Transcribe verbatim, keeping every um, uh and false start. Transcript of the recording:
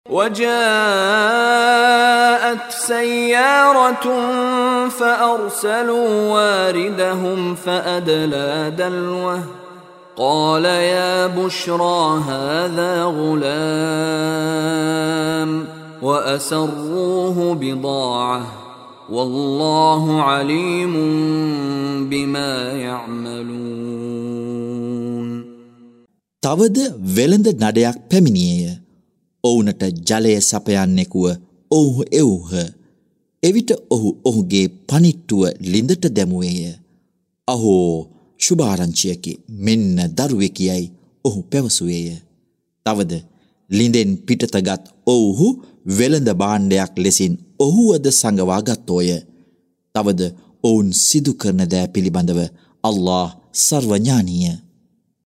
وجاءت سيارة فأرسلوا واردهم فأدلى دلوه قال يا بشرى هذا غلام وأسروه بضاعة والله عليم بما يعملون. තවද වෙළඳ නඩයක් පැමිණියේය. ඔවුනට ජලය සපයන්නෙකුව ඔවුහු එව්හ. එවිට ඔහු ඔහුගේ පනිට්ටුව ලිඳට දැමුවේය. අහෝ ශුභාරංචියකි, මෙන්න දරුවෙකියයි ඔහු පැවසුවේය. තවද ලිඳෙන් පිටතගත් ඔවුහු වෙළඳ භාණ්ඩයක් ලෙසින් ඔහුවද සඟවා ගත්තෝය. තවද ඔවුන් සිදු කරන දෑ පිළිබඳව අල්ලාහ් සර්වඥානීය.